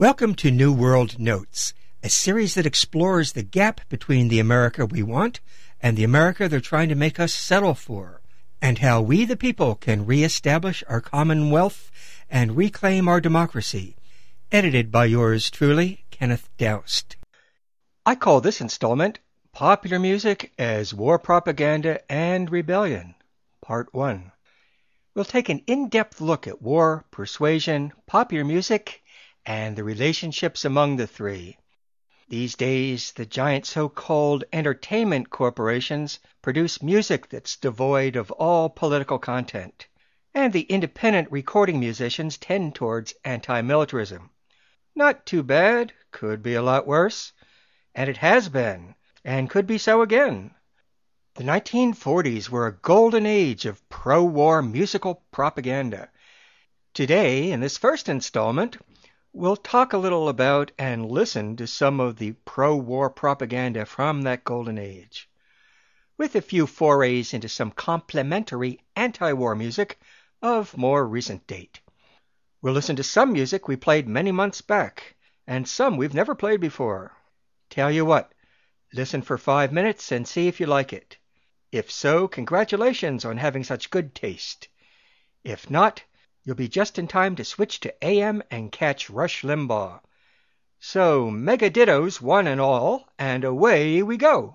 Welcome to New World Notes, a series that explores the gap between the America we want and the America they're trying to make us settle for, and how we the people can reestablish our commonwealth and reclaim our democracy. Edited by yours truly, Kenneth Doust. I call this installment Popular Music as War Propaganda and Rebellion, Part 1. We'll take an in-depth look at war, persuasion, popular music, and the relationships among the three. These days, the giant so-called entertainment corporations produce music that's devoid of all political content, and the independent recording musicians tend towards anti-militarism. Not too bad, could be a lot worse, and it has been, and could be so again. The 1940s were a golden age of pro-war musical propaganda. Today, in this first installment, we'll talk a little about and listen to some of the pro-war propaganda from that golden age, with a few forays into some complementary anti-war music of more recent date. We'll listen to some music we played many months back, and some we've never played before. Tell you what, listen for 5 minutes and see if you like it. If so, congratulations on having such good taste. If not, you'll be just in time to switch to AM and catch Rush Limbaugh. So, mega dittos one and all, and away we go.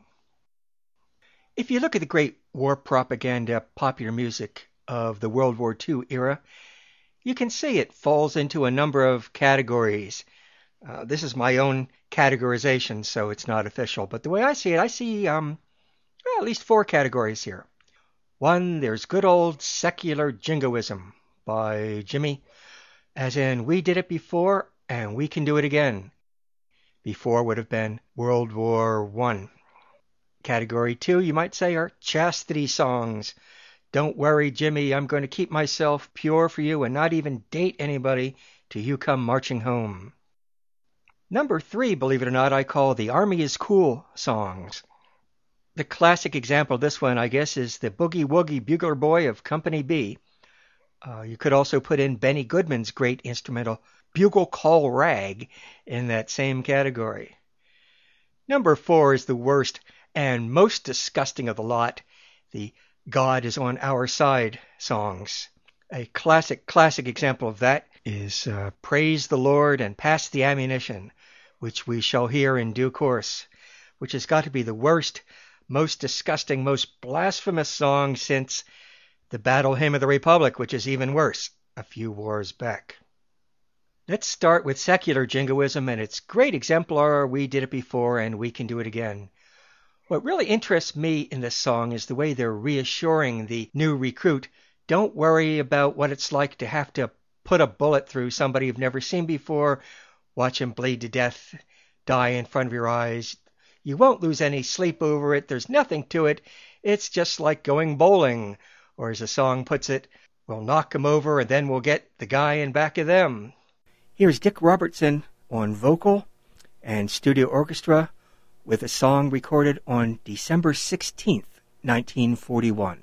If you look at the great war propaganda popular music of the World War II era, you can see it falls into a number of categories. This is my own categorization, so it's not official. But the way I see it, I see at least 4 categories here. 1, there's good old secular jingoism by Jimmy, as in we did it before and we can do it again. Before would have been World War I. Category 2, you might say, are chastity songs. Don't worry, Jimmy, I'm going to keep myself pure for you and not even date anybody till you come marching home. Number 3, believe it or not, I call the Army is Cool songs. The classic example of this one, I guess, is the Boogie Woogie Bugler Boy of Company B. You could also put in Benny Goodman's great instrumental Bugle Call Rag in that same category. Number 4 is the worst and most disgusting of the lot, the God is on Our Side songs. A classic example of that is Praise the Lord and Pass the Ammunition, which we shall hear in due course, which has got to be the worst, most disgusting, most blasphemous song since the Battle Hymn of the Republic, which is even worse, a few wars back. Let's start with secular jingoism and its great exemplar, We Did It Before and We Can Do It Again. What really interests me in this song is the way they're reassuring the new recruit, don't worry about what it's like to have to put a bullet through somebody you've never seen before, watch him bleed to death, die in front of your eyes. You won't lose any sleep over it. There's nothing to it. It's just like going bowling. Or as the song puts it, we'll knock 'em over and then we'll get the guy in back of them. Here's Dick Robertson on vocal and studio orchestra with a song recorded on December 16th, 1941.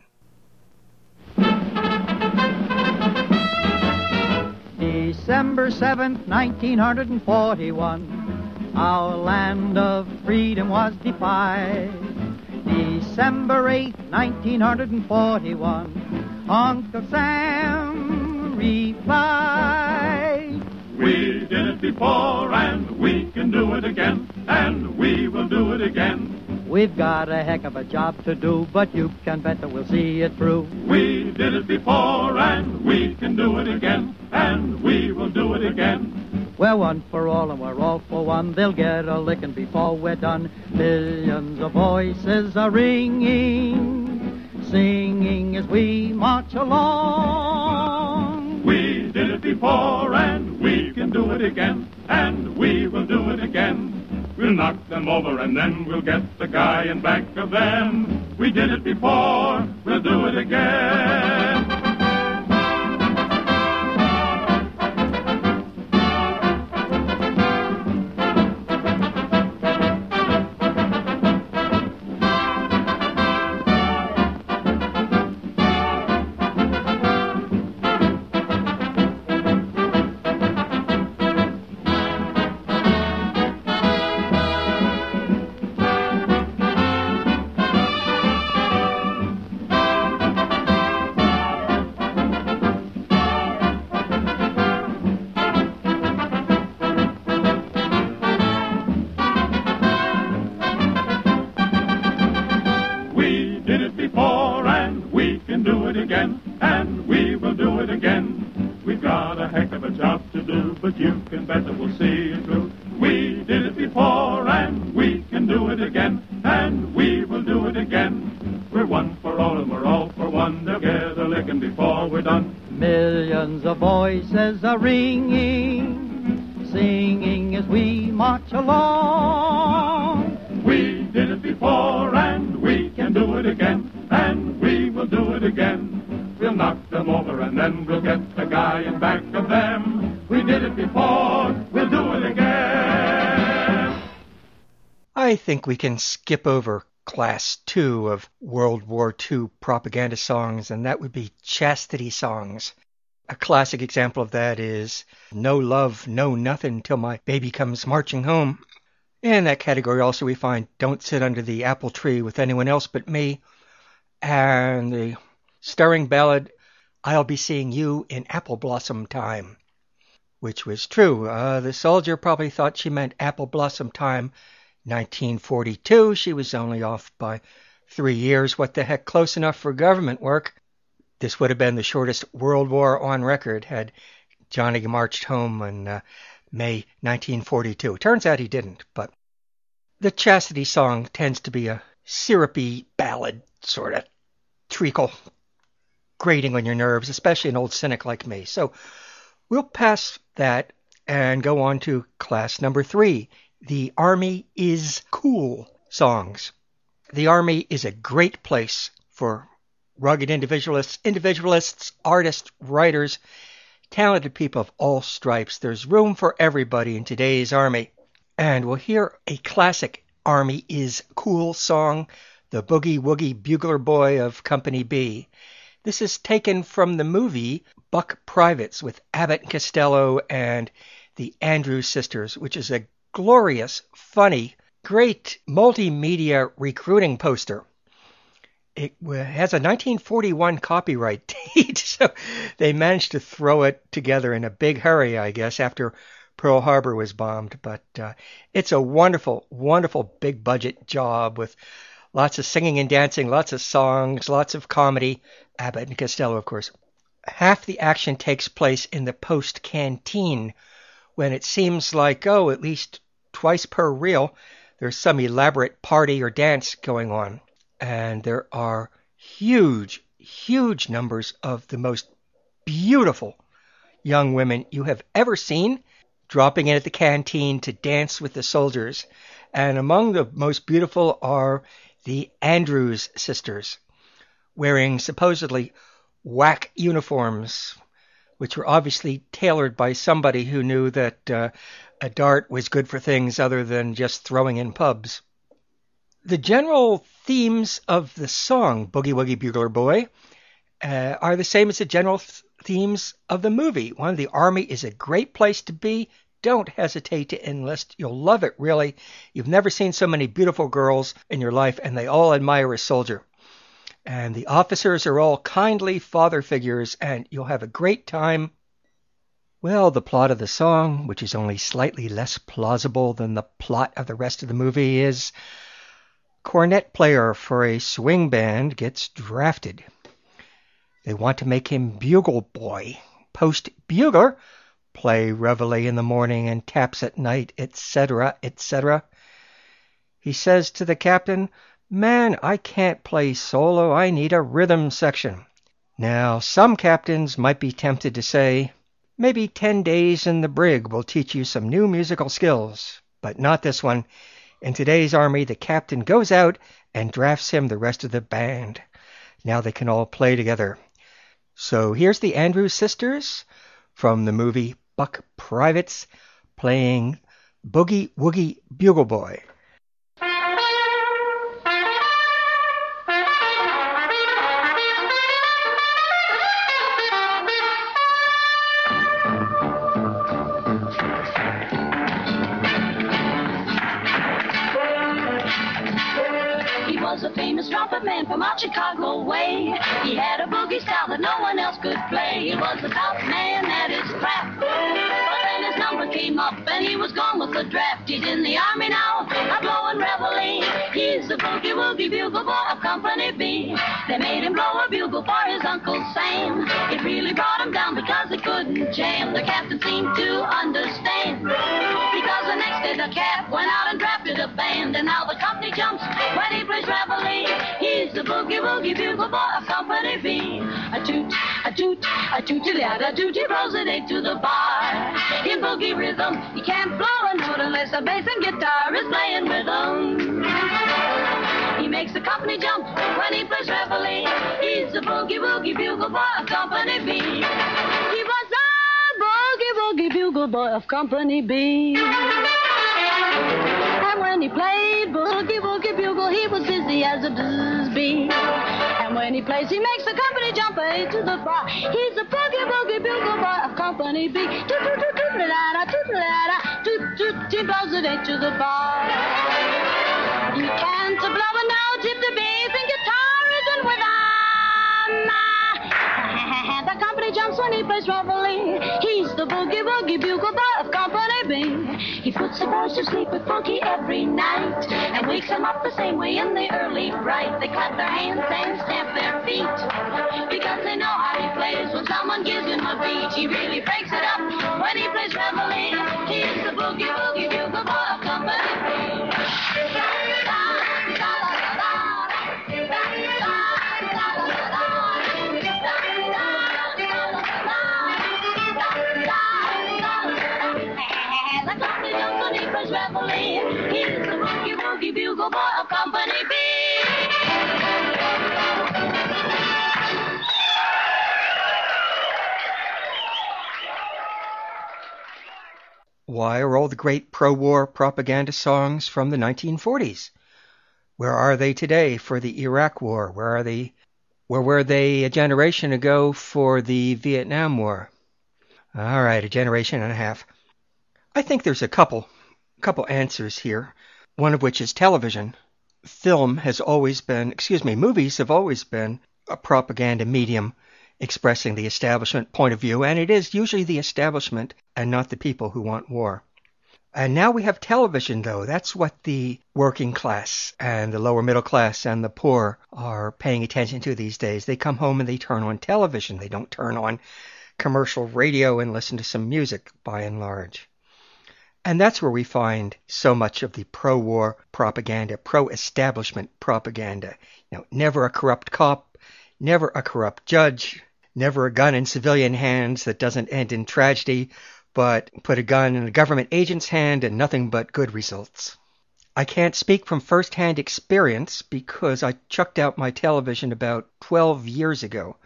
December 7th, 1941. Our land of freedom was defied. December 8th, 1941, Uncle Sam replied, We did it before and we can do it again, and we will do it again. We've got a heck of a job to do, but you can bet that we'll see it through. We did it before and we can do it again, and we will do it again. We're one for all and we're all for one. They'll get a licking before we're done. Millions of voices are ringing, singing as we march along. We did it before and we can do it again, and we will do it again. We'll knock them over and then we'll get the guy in back of them. We did it before, we'll do it again. it again, and we will do it again. We're one for all and we're all for one. They'll get a licking before we're done. Millions of voices are ringing, singing as we march along. We did it before and we can do it again, and we will do it again. We'll knock them over and then we'll get the guy in back of them. We did it before, we'll do it again. I think we can skip over Class 2 of World War II propaganda songs, and that would be chastity songs. A classic example of that is No Love, No Nothing Till My Baby Comes Marching Home. In that category also we find Don't Sit Under the Apple Tree with Anyone Else But Me, and the starring ballad I'll Be Seeing You in Apple Blossom Time, which was true. The soldier probably thought she meant Apple Blossom Time 1942. She was only off by 3 years. What the heck, close enough for government work. This would have been the shortest World War on record had Johnny marched home in May 1942. Turns out he didn't, but the chastity song tends to be a syrupy ballad, sort of treacle, grating on your nerves, especially an old cynic like me. So we'll pass that and go on to class number 3, the Army is Cool songs. The Army is a great place for rugged individualists, artists, writers, talented people of all stripes. There's room for everybody in today's Army. And we'll hear a classic Army is Cool song, the Boogie Woogie Bugler Boy of Company B. This is taken from the movie Buck Privates with Abbott and Costello and the Andrews Sisters, which is a glorious, funny, great multimedia recruiting poster. It has a 1941 copyright date, so they managed to throw it together in a big hurry, I guess, after Pearl Harbor was bombed. But it's a wonderful, wonderful big budget job with lots of singing and dancing, lots of songs, lots of comedy. Abbott and Costello, of course. Half the action takes place in the post-canteen, when it seems like, at least twice per reel, there's some elaborate party or dance going on. And there are huge, huge numbers of the most beautiful young women you have ever seen dropping in at the canteen to dance with the soldiers. And among the most beautiful are the Andrews Sisters, wearing supposedly whack uniforms, which were obviously tailored by somebody who knew that a dart was good for things other than just throwing in pubs. The general themes of the song, Boogie Woogie Bugler Boy, are the same as the general themes of the movie. One, the Army is a great place to be. Don't hesitate to enlist. You'll love it, really. You've never seen so many beautiful girls in your life, and they all admire a soldier. And the officers are all kindly father figures, and you'll have a great time. Well, the plot of the song, which is only slightly less plausible than the plot of the rest of the movie, is cornet player for a swing band gets drafted. They want to make him bugle boy, post bugler, play reveille in the morning and taps at night, etc., etc. He says to the captain, "Man, I can't play solo. I need a rhythm section." Now, some captains might be tempted to say, maybe 10 days in the brig will teach you some new musical skills, but not this one. In today's Army, the captain goes out and drafts him the rest of the band. Now they can all play together. So here's the Andrews Sisters from the movie Buck Privates playing Boogie Woogie Bugle Boy. Man from out Chicago way. He had a boogie style that no one else could play. He was the top man at his craft. But then his number came up and he was gone with the draft. He's in the Army now, a blowing reveille. He's the boogie woogie bugle boy of Company B. They made him blow a bugle for his Uncle Sam. It really brought him down because he couldn't jam. The captain seemed to understand, because the next day the cap went out and drafted a band. And now the company jumps when he plays reveille. He's the boogie-woogie bugle boy of Company B. A toot, a toot, a toot-a-toot, he blows it 8 to the bar. In boogie rhythm, he can't blow a note unless the bass and guitar is playing with him. He makes the company jump when he plays reveille. He's the boogie-woogie bugle boy of Company B. He was the boogie-woogie bugle boy of Company B. And when he played boogie-woogie bugle, he was dizzy as a bee. And when he plays, he makes the company jump 8 to the bar. He's the boogie-woogie bugle boy of Company B. Toot-toot-toot-toot-la-da, toot-la-da, toot-toot, he blows it 8 to the bar. You can't blow a note if the bass and guitar isn't with him. The company jumps when he plays reveille. He's the boogie-woogie bugle boy of Company B. He puts the boys to sleep with funky every night and wakes them up the same way in the early bright. They clap their hands and stamp their feet because they know how he plays. When someone gives him a beat, he really breaks it up when he plays reveille. He's the boogie-woogie bugle boy of Company B. He's the boogie-woogie bugle boy of Company B. Why are all the great pro-war propaganda songs from the 1940s? Where are they today for the Iraq War? Where were they a generation ago for the Vietnam War? All right, a generation and a half. I think there's a couple answers here, one of which is television. Movies have always been a propaganda medium expressing the establishment point of view, and it is usually the establishment and not the people who want war. And now we have television, though. That's what the working class and the lower middle class and the poor are paying attention to these days. They come home and they turn on television. They don't turn on commercial radio and listen to some music, by and large. And that's where we find so much of the pro-war propaganda, pro-establishment propaganda. Never a corrupt cop, never a corrupt judge, never a gun in civilian hands that doesn't end in tragedy, but put a gun in a government agent's hand and nothing but good results. I can't speak from first-hand experience because I chucked out my television about 12 years ago.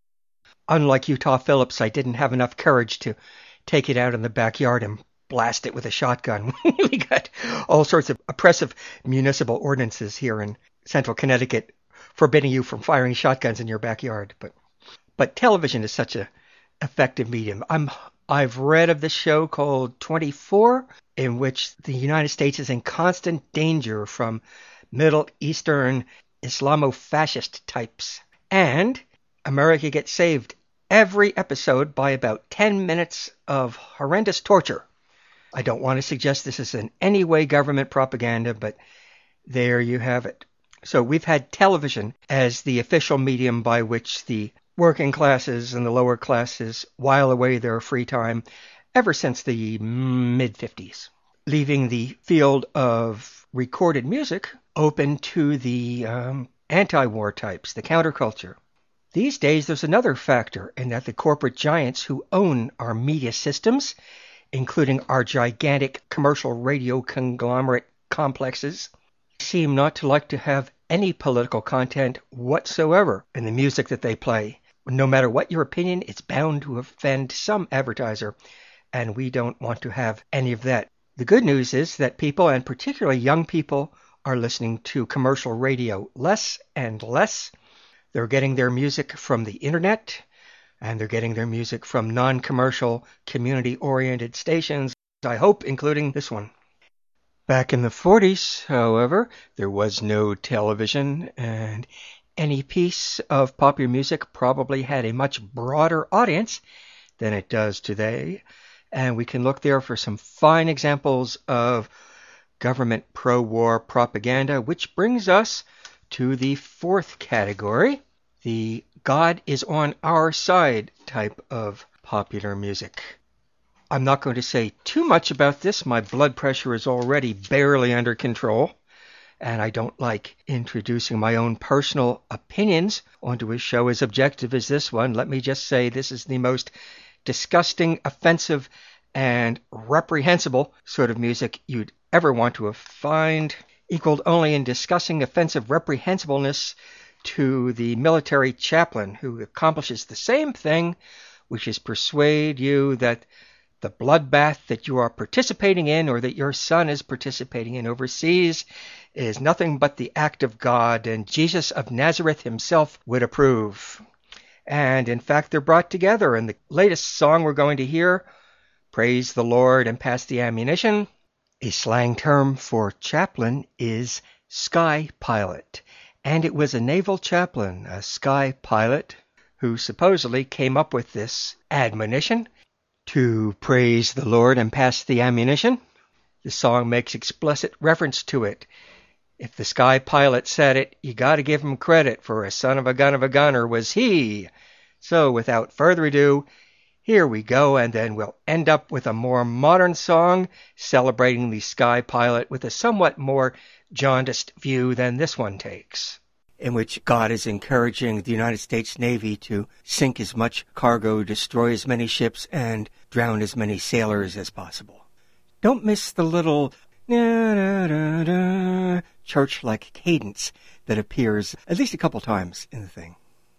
Unlike Utah Phillips, I didn't have enough courage to take it out in the backyard and blast it with a shotgun. We got all sorts of oppressive municipal ordinances here in central Connecticut forbidding you from firing shotguns in your backyard. But television is such an effective medium. I've read of this show called 24, in which the United States is in constant danger from Middle Eastern Islamo-fascist types. And America gets saved every episode by about 10 minutes of horrendous torture. I don't want to suggest this is in any way government propaganda, but there you have it. So we've had television as the official medium by which the working classes and the lower classes while away their free time ever since the mid-50s, leaving the field of recorded music open to the anti-war types, the counterculture. These days, there's another factor in that the corporate giants who own our media systems, including our gigantic commercial radio conglomerate complexes, seem not to like to have any political content whatsoever in the music that they play. No matter what your opinion, it's bound to offend some advertiser, and we don't want to have any of that. The good news is that people, and particularly young people, are listening to commercial radio less and less. They're getting their music from the internet, and they're getting their music from non-commercial, community-oriented stations, I hope including this one. Back in the 40s, however, there was no television, and any piece of popular music probably had a much broader audience than it does today, and we can look there for some fine examples of government pro-war propaganda, which brings us to the fourth category, the God is on our side type of popular music. I'm not going to say too much about this. My blood pressure is already barely under control, and I don't like introducing my own personal opinions onto a show as objective as this one. Let me just say this is the most disgusting, offensive, and reprehensible sort of music you'd ever want to find, equaled only in discussing offensive reprehensibleness to the military chaplain who accomplishes the same thing, which is persuade you that the bloodbath that you are participating in or that your son is participating in overseas is nothing but the act of God, and Jesus of Nazareth himself would approve. And in fact, they're brought together, and the latest song we're going to hear, Praise the Lord and Pass the Ammunition, a slang term for chaplain is sky pilot. And it was a naval chaplain, a sky pilot, who supposedly came up with this admonition to praise the Lord and pass the ammunition. The song makes explicit reference to it. If the sky pilot said it, you got to give him credit, for a son of a gunner was he. So without further ado, here we go, and then we'll end up with a more modern song celebrating the sky pilot with a somewhat more jaundiced view than this one takes, in which God is encouraging the United States Navy to sink as much cargo, destroy as many ships, and drown as many sailors as possible. Don't miss the little church-like cadence that appears at least a couple times in the thing.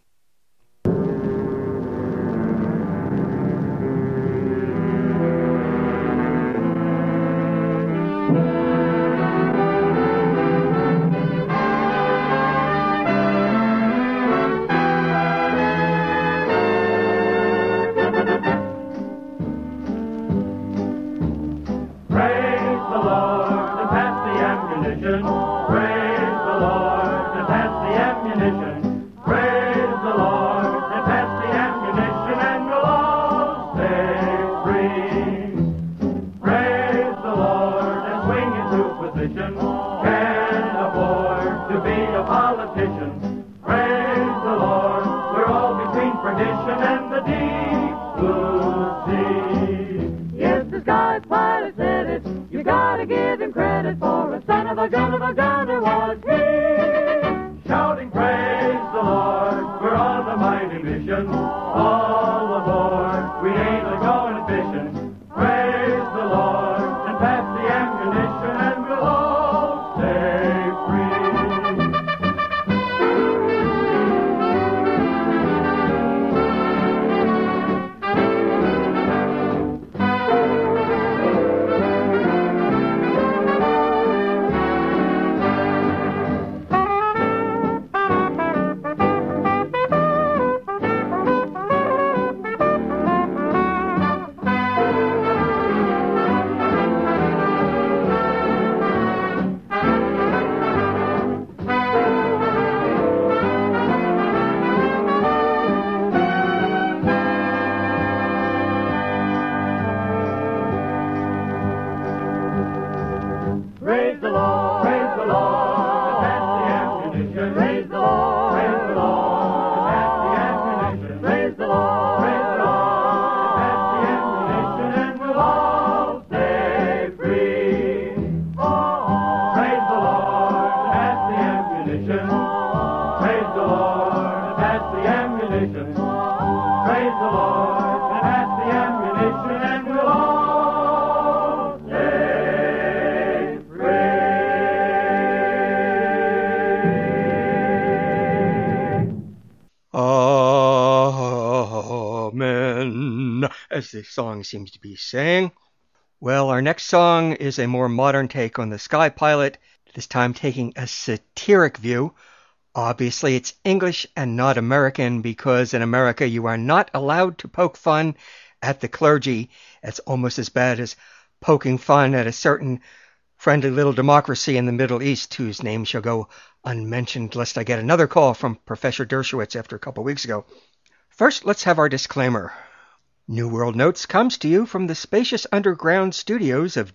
As the song seems to be saying. Well, our next song is a more modern take on the Sky Pilot, this time taking a satiric view. Obviously, it's English and not American, because in America you are not allowed to poke fun at the clergy. It's almost as bad as poking fun at a certain friendly little democracy in the Middle East, whose name shall go unmentioned lest I get another call from Professor Dershowitz after a couple weeks ago. First, let's have our disclaimer. New World Notes comes to you from the spacious underground studios of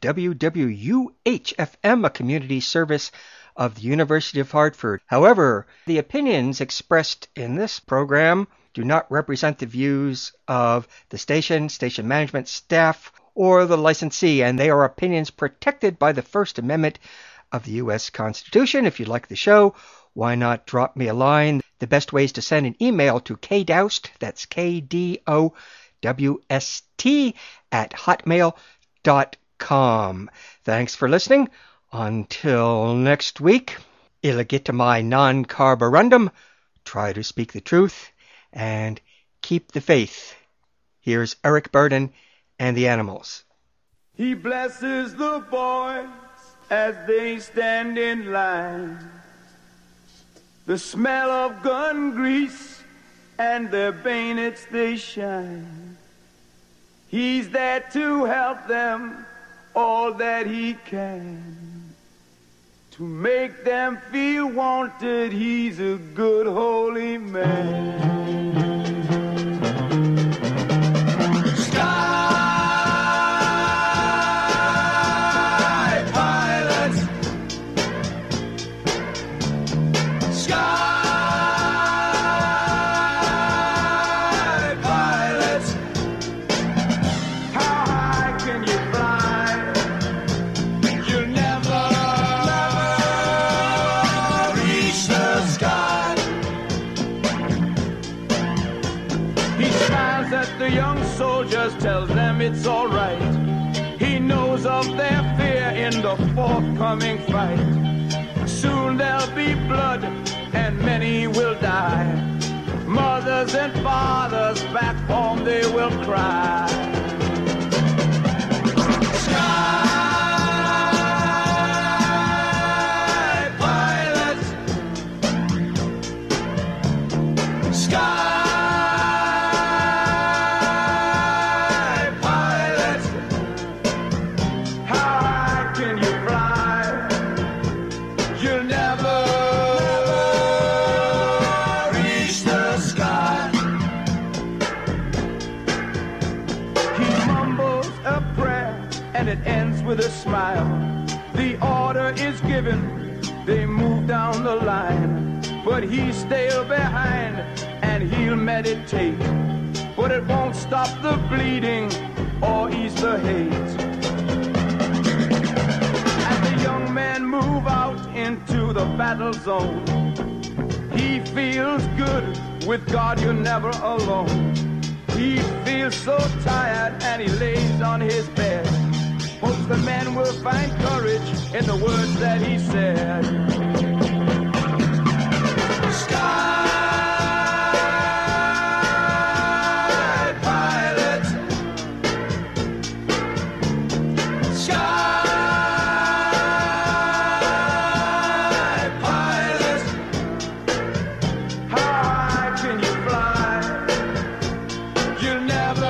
WWUH-FM, a community service of the University of Hartford. However, the opinions expressed in this program do not represent the views of the station management staff, or the licensee, and they are opinions protected by the First Amendment of the U.S. Constitution. If you like the show, why not drop me a line? The best way is to send an email to kdoust, that's KDOWST, at hotmail.com. Thanks for listening. Until next week, illegitimai non carborundum. Try to speak the truth and keep the faith. Here's Eric Burdon and the Animals. He blesses the boys as they stand in line. The smell of gun grease and their bayonets they shine. He's there to help them all that he can. To make them feel wanted, he's a good holy man. Tells them it's all right. He knows of their fear in the forthcoming fight. Soon there'll be blood and many will die. Mothers and fathers back home they will cry. Sky pilots, sky. With a smile, the order is given, they move down the line, but he's still behind and he'll meditate, but it won't stop the bleeding or ease the hate. As the young men move out into the battle zone, he feels good, with God you're never alone. He feels so tired and he lays on his bed. Hopes the men will find courage in the words that he said. Sky pilots, sky pilots, how high can you fly? You'll never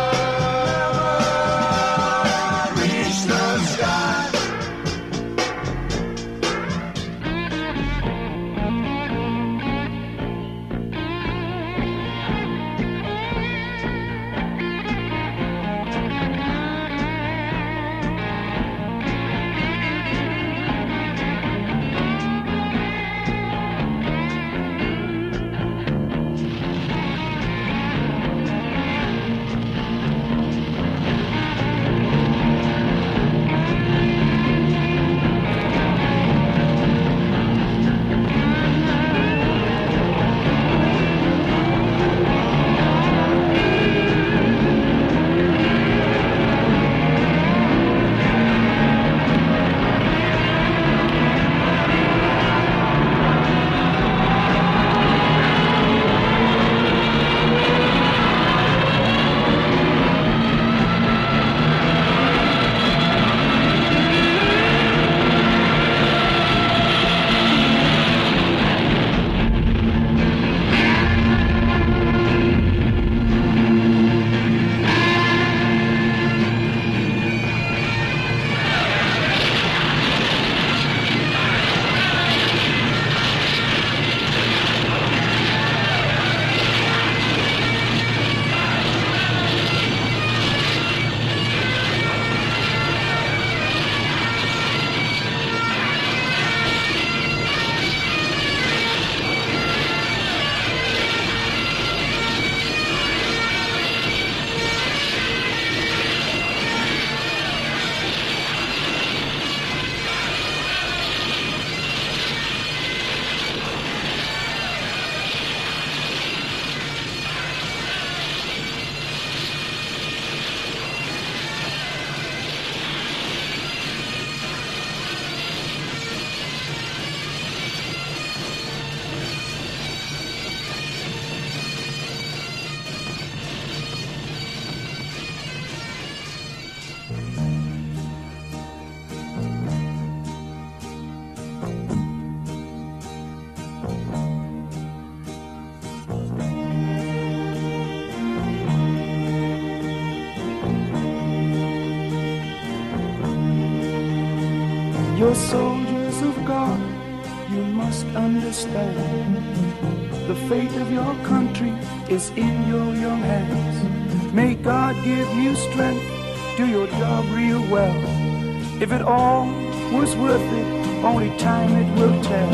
soldiers of God, you must understand, the fate of your country is in your young hands. May God give you strength, do your job real well. If it all was worth it, only time it will tell.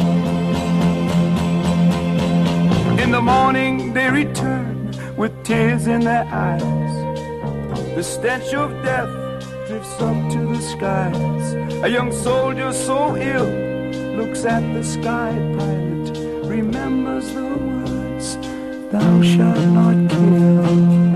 In the morning they return with tears in their eyes. The stench of death drifts up to the skies. A young soldier so ill looks at the sky pilot, remembers the words, thou shalt not kill.